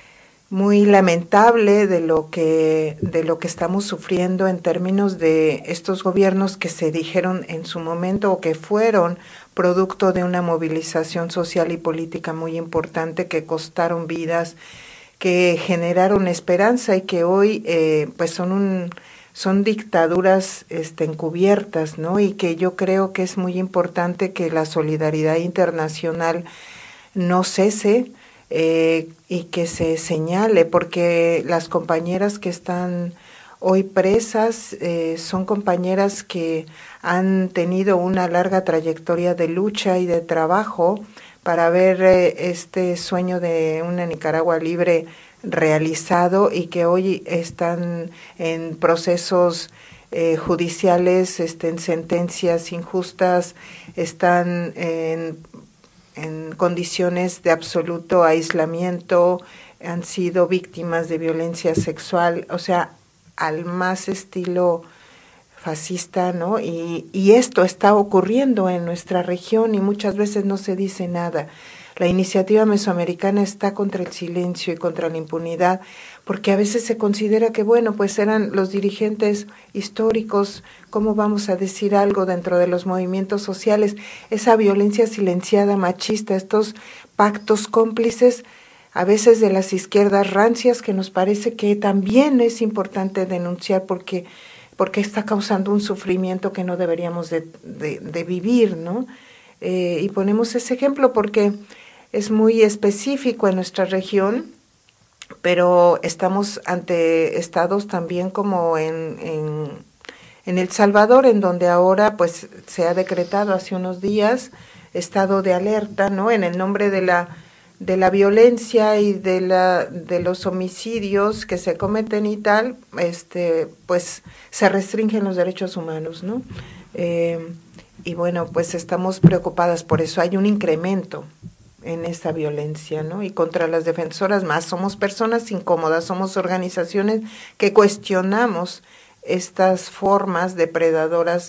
muy lamentable de lo que de lo que estamos sufriendo en términos de estos gobiernos que se dijeron en su momento o que fueron producto de una movilización social y política muy importante, que costaron vidas, que generaron esperanza y que hoy eh, pues son un son dictaduras este, encubiertas, ¿no? Y que yo creo que es muy importante que la solidaridad internacional no cese eh, y que se señale, porque las compañeras que están hoy presas eh, son compañeras que han tenido una larga trayectoria de lucha y de trabajo para ver eh, este sueño de una Nicaragua libre realizado, y que hoy están en procesos eh, judiciales, este, en sentencias injustas, están en en condiciones de absoluto aislamiento, han sido víctimas de violencia sexual, o sea, al más estilo fascista, ¿no? Y, y esto está ocurriendo en nuestra región y muchas veces no se dice nada. La iniciativa mesoamericana está contra el silencio y contra la impunidad, porque a veces se considera que, bueno, pues eran los dirigentes históricos, ¿cómo vamos a decir algo dentro de los movimientos sociales? Esa violencia silenciada, machista, estos pactos cómplices, a veces de las izquierdas rancias, que nos parece que también es importante denunciar porque, porque está causando un sufrimiento que no deberíamos de, de, de vivir, ¿no? Eh, y ponemos ese ejemplo porque es muy específico en nuestra región, pero estamos ante estados también como en, en, en El Salvador, en donde ahora pues se ha decretado hace unos días estado de alerta, ¿no? En el nombre de la de la violencia y de la de los homicidios que se cometen y tal, este pues se restringen los derechos humanos, ¿no? Eh, y bueno, pues estamos preocupadas por eso. Hay un incremento en esta violencia, ¿no? Y contra las defensoras más. Somos personas incómodas, somos organizaciones que cuestionamos estas formas depredadoras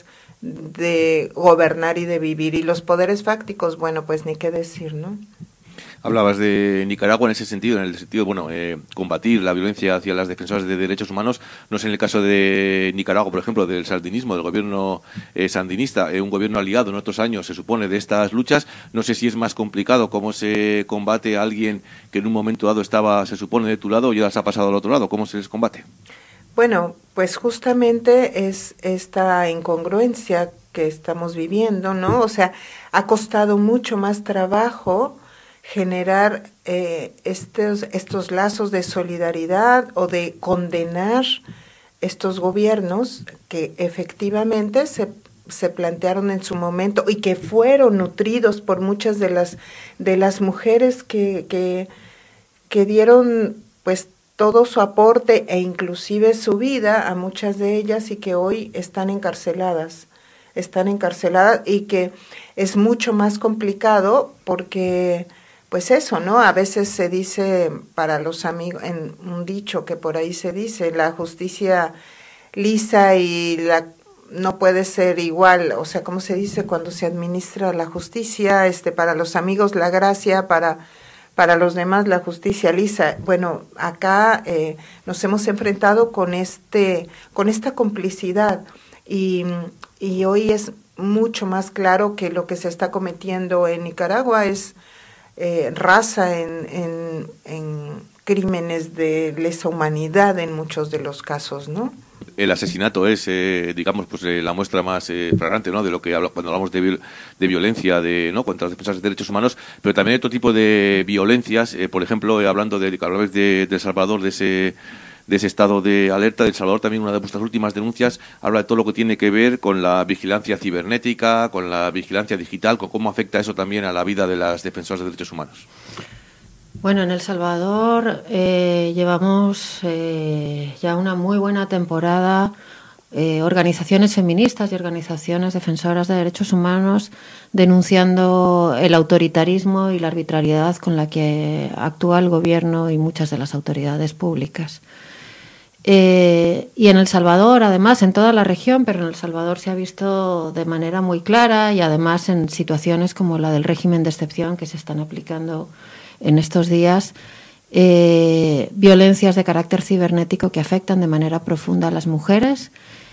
de gobernar y de vivir. Y los poderes fácticos, bueno, pues ni qué decir, ¿no? Hablabas de Nicaragua en ese sentido, en el sentido, bueno, eh, combatir la violencia hacia las defensoras de derechos humanos. No sé en el caso de Nicaragua, por ejemplo, del sandinismo, del gobierno eh, sandinista, eh, un gobierno aliado en otros años, se supone, de estas luchas. No sé si es más complicado cómo se combate a alguien que en un momento dado estaba, se supone, de tu lado y ya se ha pasado al otro lado. ¿Cómo se les combate? Bueno, pues justamente es esta incongruencia que estamos viviendo, ¿no? O sea, ha costado mucho más trabajo generar eh, estos, estos lazos de solidaridad o de condenar estos gobiernos que efectivamente se, se plantearon en su momento y que fueron nutridos por muchas de las, de las mujeres que, que, que dieron pues todo su aporte e inclusive su vida a muchas de ellas y que hoy están encarceladas, están encarceladas y que es mucho más complicado porque pues eso, ¿no? A veces se dice para los amigos, en un dicho que por ahí se dice, la justicia lisa y la no puede ser igual, o sea, ¿cómo se dice cuando se administra la justicia? Este, para los amigos la gracia, para para los demás la justicia lisa. Bueno, acá eh, nos hemos enfrentado con este, con esta complicidad y, y hoy es mucho más claro que lo que se está cometiendo en Nicaragua es eh, raza en, en, en crímenes de lesa humanidad en muchos de los casos, ¿no? El asesinato es, eh, digamos, pues eh, la muestra más eh, flagrante, ¿no?, de lo que habla, cuando hablamos de, viol, de violencia, de no contra las defensas de derechos humanos, pero también hay otro tipo de violencias, eh, por ejemplo, eh, hablando de, de, de, de El Salvador, de ese de ese estado de alerta de El Salvador, también una de vuestras últimas denuncias habla de todo lo que tiene que ver con la vigilancia cibernética, con la vigilancia digital, con cómo afecta eso también a la vida de las defensoras de derechos humanos. Bueno, en El Salvador eh, llevamos eh, ya una muy buena temporada, eh, organizaciones feministas y organizaciones defensoras de derechos humanos denunciando el autoritarismo y la arbitrariedad con la que actúa el gobierno y muchas de las autoridades públicas. Eh, y en El Salvador, además, en toda la región, pero en El Salvador se ha visto de manera muy clara y además en situaciones como la del régimen de excepción que se están aplicando en estos días, eh, violencias de carácter cibernético que afectan de manera profunda a las mujeres,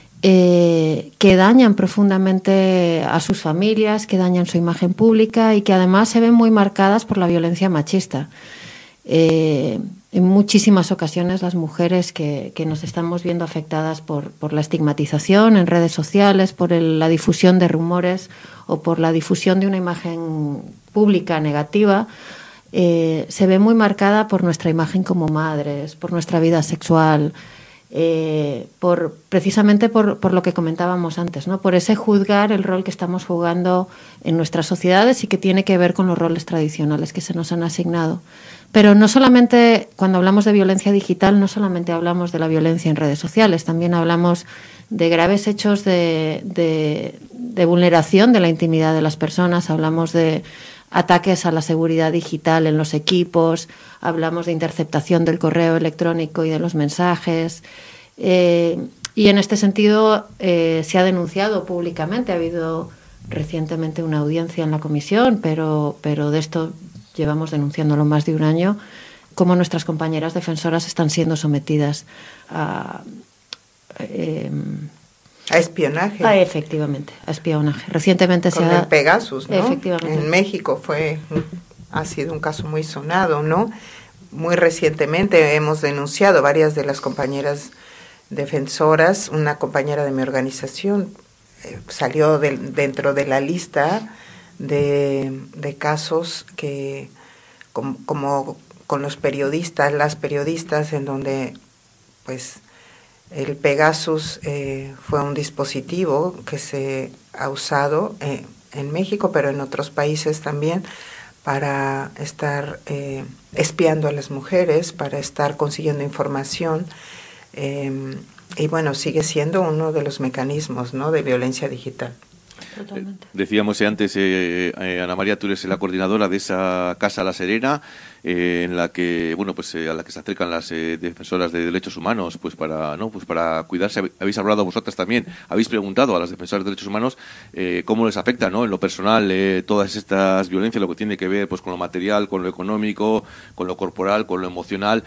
eh, que dañan profundamente a sus familias, que dañan su imagen pública y que además se ven muy marcadas por la violencia machista. Eh, en muchísimas ocasiones las mujeres que, que nos estamos viendo afectadas por, por la estigmatización en redes sociales, por el, la difusión de rumores o por la difusión de una imagen pública negativa, Eh, se ve muy marcada por nuestra imagen como madres, por nuestra vida sexual, eh, por precisamente por, por lo que comentábamos antes, ¿no? Por ese juzgar el rol que estamos jugando en nuestras sociedades y que tiene que ver con los roles tradicionales que se nos han asignado. Pero no solamente, cuando hablamos de violencia digital, no solamente hablamos de la violencia en redes sociales, también hablamos de graves hechos de, de, de vulneración de la intimidad de las personas, hablamos de ataques a la seguridad digital en los equipos, hablamos de interceptación del correo electrónico y de los mensajes. Eh, y en este sentido eh, se ha denunciado públicamente, ha habido recientemente una audiencia en la comisión, pero, pero de esto llevamos denunciándolo más de un año, cómo nuestras compañeras defensoras están siendo sometidas a... Eh, A espionaje. Ah, efectivamente, a espionaje. Recientemente Con se ha... el Pegasus, ¿no? Efectivamente. En México fue, ha sido un caso muy sonado, ¿no? Muy recientemente hemos denunciado varias de las compañeras defensoras, una compañera de mi organización eh, salió de, dentro de la lista de, de casos que como, como con los periodistas, las periodistas, en donde pues el Pegasus eh, fue un dispositivo que se ha usado eh, en México, pero en otros países también, para estar eh, espiando a las mujeres, para estar consiguiendo información. Eh, y bueno, sigue siendo uno de los mecanismos, ¿no?, de violencia digital. Totalmente. Decíamos antes, eh, eh, Ana María, tú eres la coordinadora de esa Casa La Serena, eh, en la que, bueno, pues eh, a la que se acercan las eh, defensoras de derechos humanos, pues para, no, pues para cuidarse. Habéis hablado vosotras también, habéis preguntado a las defensoras de derechos humanos eh, cómo les afecta, ¿no?, en lo personal, eh, todas estas violencias, lo que tiene que ver, pues con lo material, con lo económico, con lo corporal, con lo emocional.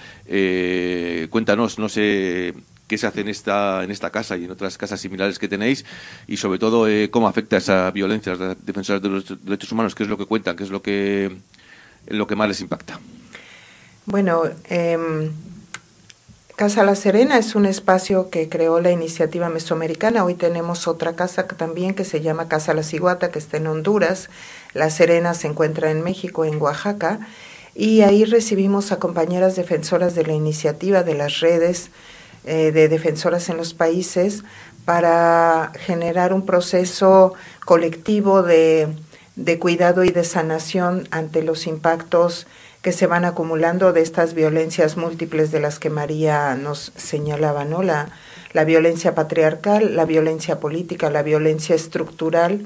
Eh, cuéntanos, no sé, qué se hace en esta en esta casa y en otras casas similares que tenéis, y sobre todo eh, cómo afecta esa violencia a las defensoras de los derechos humanos, qué es lo que cuentan, qué es lo que lo que más les impacta. Bueno, eh, Casa La Serena es un espacio que creó la iniciativa mesoamericana. Hoy tenemos otra casa también que se llama Casa La Ciguata, que está en Honduras. La Serena se encuentra en México, en Oaxaca, y ahí recibimos a compañeras defensoras de la iniciativa, de las redes de defensoras en los países, para generar un proceso colectivo de, de cuidado y de sanación ante los impactos que se van acumulando de estas violencias múltiples de las que María nos señalaba, ¿no? La, la violencia patriarcal, la violencia política, la violencia estructural,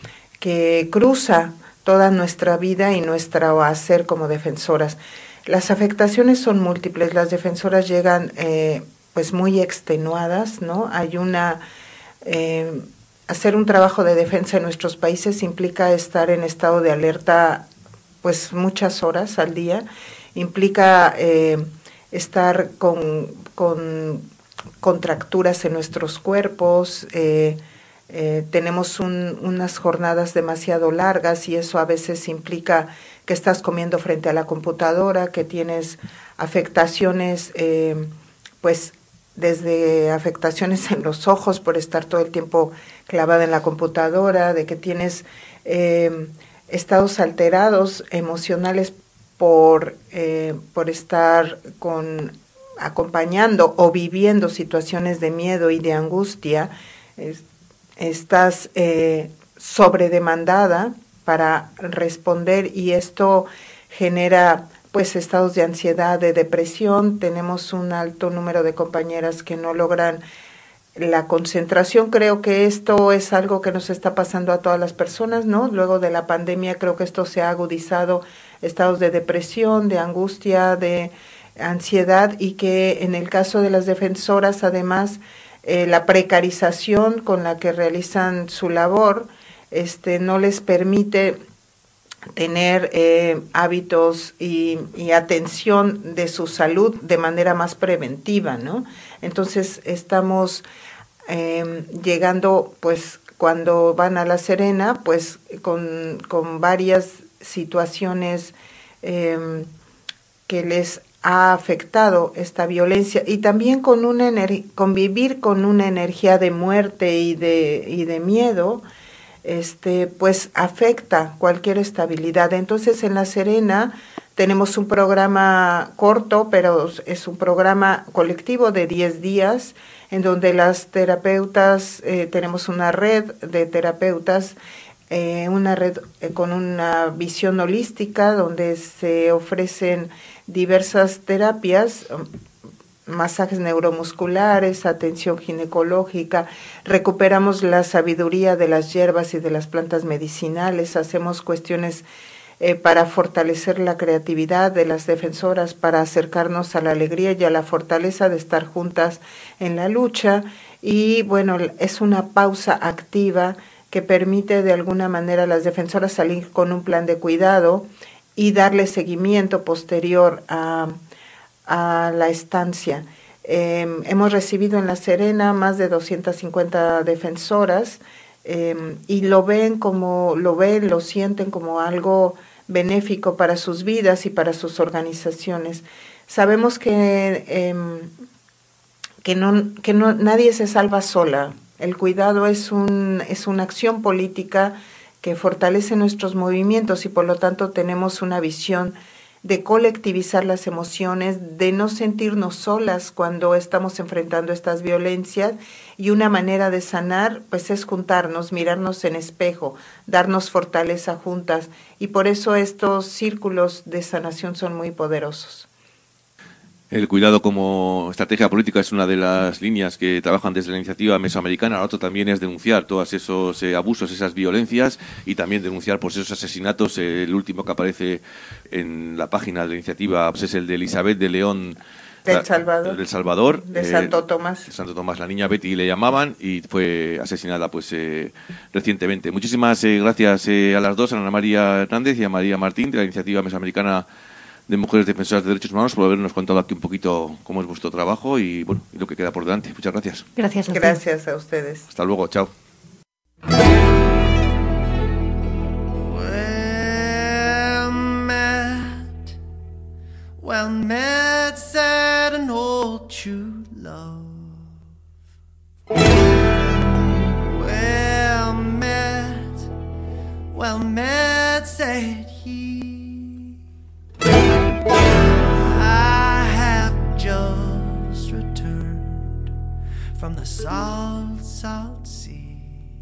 que cruza toda nuestra vida y nuestro hacer como defensoras. Las afectaciones son múltiples, las defensoras llegan eh, pues muy extenuadas, ¿no? Hay una eh, hacer un trabajo de defensa en nuestros países implica estar en estado de alerta pues muchas horas al día, implica eh, estar con, con contracturas en nuestros cuerpos, eh, eh, tenemos un, unas jornadas demasiado largas y eso a veces implica que estás comiendo frente a la computadora, que tienes afectaciones eh, pues desde afectaciones en los ojos por estar todo el tiempo clavada en la computadora, de que tienes eh, estados alterados emocionales por, eh, por estar con, acompañando o viviendo situaciones de miedo y de angustia. Es, estás eh, sobredemandada para responder y esto genera pues estados de ansiedad, de depresión. Tenemos un alto número de compañeras que no logran la concentración. Creo que esto es algo que nos está pasando a todas las personas, ¿no? Luego de la pandemia creo que esto se ha agudizado, estados de depresión, de angustia, de ansiedad, y que en el caso de las defensoras además eh, la precarización con la que realizan su labor este, no les permite tener eh, hábitos y, y atención de su salud de manera más preventiva, ¿no? Entonces estamos eh, llegando, pues, cuando van a La Serena, pues, con, con varias situaciones eh, que les ha afectado esta violencia y también con una ener- convivir con una energía de muerte y de, y de miedo, este, pues afecta cualquier estabilidad. Entonces en La Serena tenemos un programa corto, pero es un programa colectivo de diez días, en donde las terapeutas, eh, tenemos una red de terapeutas, eh, una red eh, con una visión holística, donde se ofrecen diversas terapias, masajes neuromusculares, atención ginecológica, recuperamos la sabiduría de las hierbas y de las plantas medicinales, hacemos cuestiones eh, para fortalecer la creatividad de las defensoras, para acercarnos a la alegría y a la fortaleza de estar juntas en la lucha. Y bueno, es una pausa activa que permite de alguna manera a las defensoras salir con un plan de cuidado y darle seguimiento posterior a a la estancia. Eh, hemos recibido en La Serena más de doscientas cincuenta defensoras eh, y lo ven como, lo ven, lo sienten como algo benéfico para sus vidas y para sus organizaciones. Sabemos que, eh, que, no, que no, nadie se salva sola. El cuidado es, un, es una acción política que fortalece nuestros movimientos y por lo tanto tenemos una visión de colectivizar las emociones, de no sentirnos solas cuando estamos enfrentando estas violencias, y una manera de sanar pues es juntarnos, mirarnos en espejo, darnos fortaleza juntas, y por eso estos círculos de sanación son muy poderosos. El cuidado como estrategia política es una de las líneas que trabajan desde la iniciativa mesoamericana. La otra también es denunciar todos esos eh, abusos, esas violencias, y también denunciar por esos asesinatos. Eh, el último que aparece en la página de la iniciativa pues, es el de Elizabeth de León del Salvador, del Salvador de eh, Santo Tomás. de Santo Tomás, la niña Betty le llamaban, y fue asesinada pues eh, recientemente. Muchísimas eh, gracias eh, a las dos, a Ana María Hernández y a María Martín, de la iniciativa mesoamericana de Mujeres Defensoras de Derechos Humanos, por habernos contado aquí un poquito cómo es vuestro trabajo y bueno, y lo que queda por delante. Muchas gracias. Gracias a Gracias a ustedes. Hasta luego, chao. Well met, well met, said an old true love. Well met, well met, said he. I have just returned from the salt, salt sea,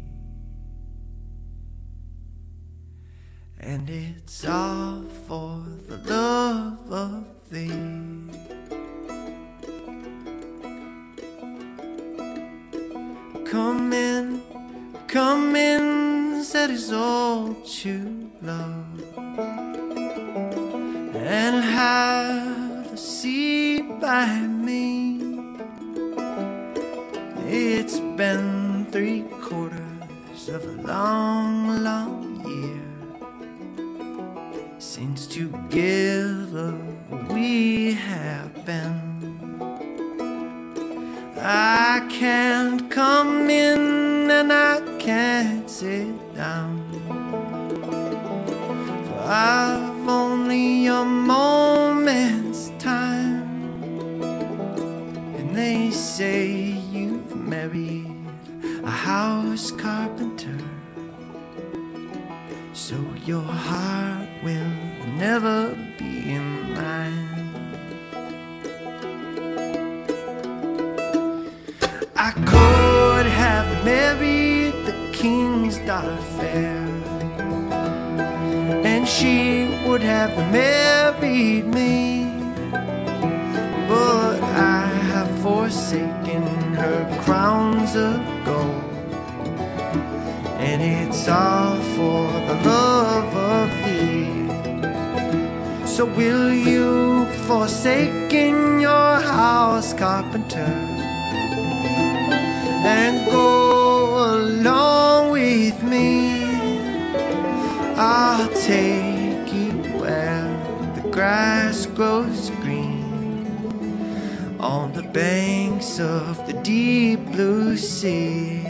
and it's all for the love of thee. Come in, come in, said his old true love, and have a seat by me. It's been three quarters of a long, long year since together we have been. I can't come in and I can't sit down, for I've only a moment's time. And they say you've married a house carpenter, so your heart will never be in mine. I could have married the king's daughter fair, and she would have married me, but I have forsaken her crowns of gold, and it's all for the love of thee. So will you forsaken your house carpenter and go along with me? I'll take you where the grass grows green, on the banks of the deep blue sea.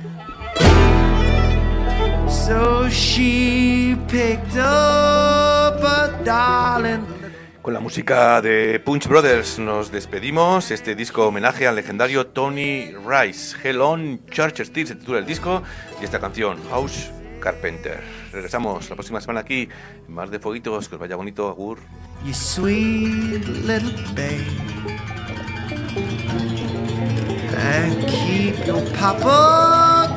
So she picked up a darling. Con la música de Punch Brothers nos despedimos. Este disco homenaje al legendario Tony Rice. Hell on Church Street se titula el disco, y esta canción, House Carpenter. Regresamos la próxima semana aquí en Mar de Fueguitos. Que os vaya bonito, agur. You sweet little babe, and keep your papa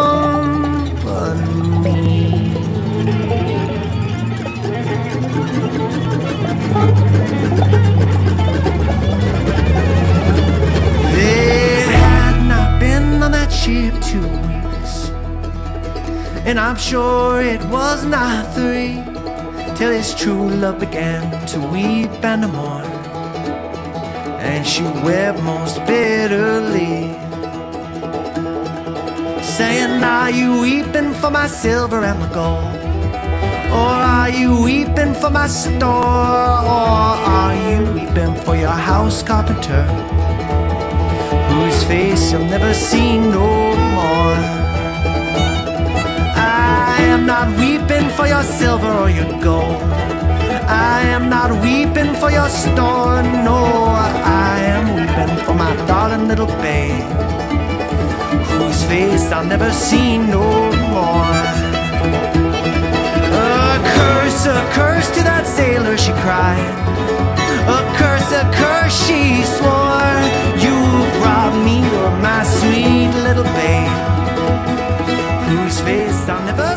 company. They had not been on that ship two weeks, and I'm sure it was not three, till his true love began to weep and to mourn, and she wept most bitterly, saying, are you weeping for my silver and my gold? Or are you weeping for my store? Or are you weeping for your house carpenter, whose face you'll never see no more? I am not weeping for your silver or your gold, I am not weeping for your store, no, I am weeping for my darling little babe, whose face I'll never see no more. Uh, curse, a curse to that sailor, she cried. A curse, a curse, she swore. You robbed me of my sweet little babe, whose face I'll never